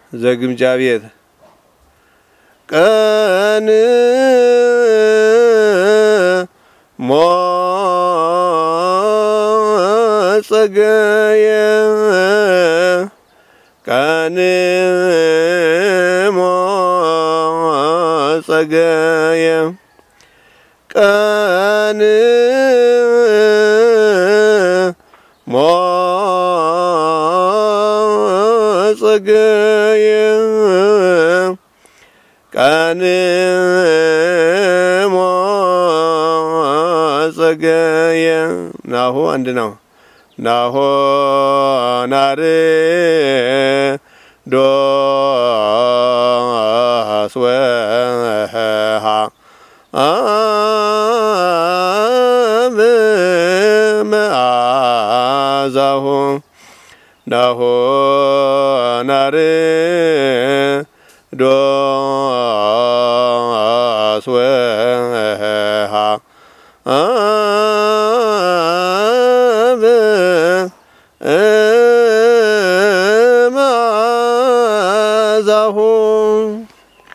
ዘግምጃ ቤት ቀን ሞጸገየ ቀን ሞጸገየ ቀን ሞጸገየ ቀን ሞጸገየ ናሁ አንድ ነው ናሁ ናር ዶ አስወሃ መዓዛሁ ናሁ ናር ዶ